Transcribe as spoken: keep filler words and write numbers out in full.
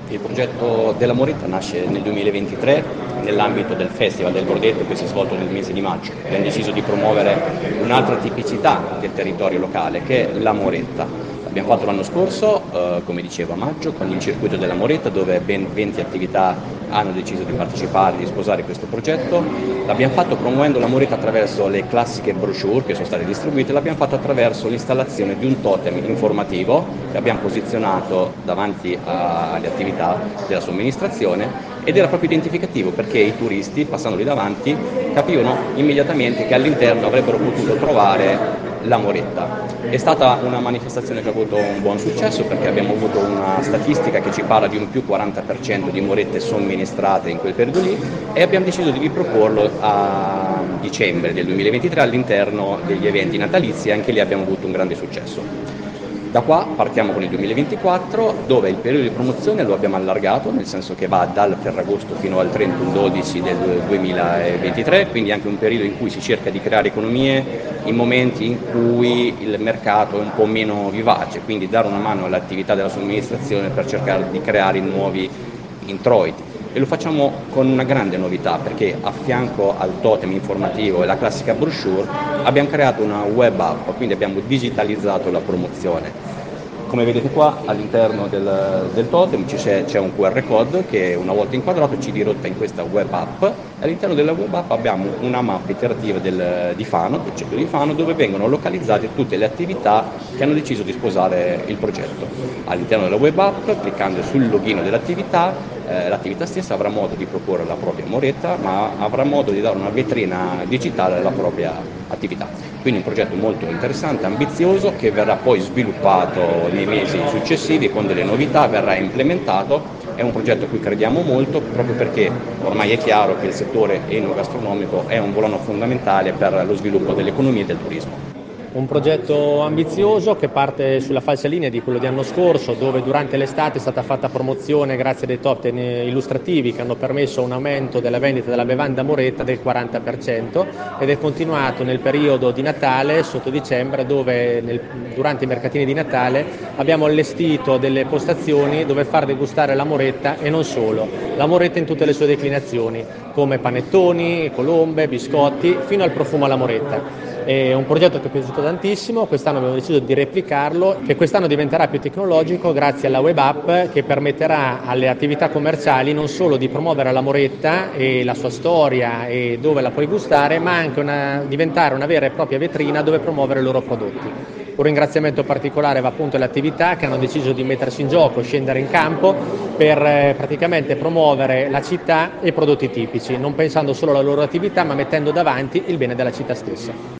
Il progetto della Moretta nasce nel duemilaventitré nell'ambito del Festival del Gordetto che si è svolto nel mese di maggio. Abbiamo deciso di promuovere un'altra tipicità del territorio locale che è la Moretta. L'abbiamo fatto l'anno scorso, eh, come dicevo, a maggio, con il circuito della Moretta, dove ben venti attività hanno deciso di partecipare, di sposare questo progetto. L'abbiamo fatto promuovendo la Moretta attraverso le classiche brochure che sono state distribuite, l'abbiamo fatto attraverso l'installazione di un totem informativo che abbiamo posizionato davanti alle attività della somministrazione, ed era proprio identificativo perché i turisti, passando lì davanti, capivano immediatamente che all'interno avrebbero potuto trovare la Moretta. È stata una manifestazione che ha avuto un buon successo perché abbiamo avuto una statistica che ci parla di un più quaranta per cento di morette somministrate in quel periodo lì, e abbiamo deciso di riproporlo a dicembre del duemilaventitré all'interno degli eventi natalizi, e anche lì abbiamo avuto un grande successo. Da qua partiamo con il duemilaventiquattro, dove il periodo di promozione lo abbiamo allargato, nel senso che va dal Ferragosto fino al trentuno dicembre del duemilaventitré, quindi anche un periodo in cui si cerca di creare economie in momenti in cui il mercato è un po' meno vivace, quindi dare una mano all'attività della somministrazione per cercare di creare nuovi introiti. E lo facciamo con una grande novità, perché a fianco al totem informativo e la classica brochure abbiamo creato una web app, quindi abbiamo digitalizzato la promozione. Come vedete qua all'interno del, del totem c'è, c'è un Q R code che una volta inquadrato ci dirotta in questa web app, e all'interno della web app abbiamo una mappa iterativa del, di Fano, del centro di Fano, dove vengono localizzate tutte le attività che hanno deciso di sposare il progetto. All'interno della web app, cliccando sul login dell'attività, eh, l'attività stessa avrà modo di proporre la propria Moretta, ma avrà modo di dare una vetrina digitale alla propria attività. Quindi un progetto molto interessante, ambizioso, che verrà poi sviluppato nei mesi successivi con delle novità, verrà implementato. È un progetto a cui crediamo molto, proprio perché ormai è chiaro che il settore enogastronomico è un volano fondamentale per lo sviluppo dell'economia e del turismo. Un progetto ambizioso che parte sulla falsalinea di quello di anno scorso, dove durante l'estate è stata fatta promozione grazie a dei totem illustrativi che hanno permesso un aumento della vendita della bevanda Moretta del quaranta per cento, ed è continuato nel periodo di Natale, sotto dicembre, dove nel, durante i mercatini di Natale abbiamo allestito delle postazioni dove far degustare la Moretta, e non solo, la Moretta in tutte le sue declinazioni, come panettoni, colombe, biscotti, fino al profumo alla Moretta. È un progetto che è piaciuto tantissimo, quest'anno abbiamo deciso di replicarlo, che quest'anno diventerà più tecnologico grazie alla web app, che permetterà alle attività commerciali non solo di promuovere la Moretta e la sua storia e dove la puoi gustare, ma anche una, diventare una vera e propria vetrina dove promuovere i loro prodotti. Un ringraziamento particolare va appunto alle attività che hanno deciso di mettersi in gioco, scendere in campo per eh, praticamente promuovere la città e i prodotti tipici, non pensando solo alla loro attività ma mettendo davanti il bene della città stessa.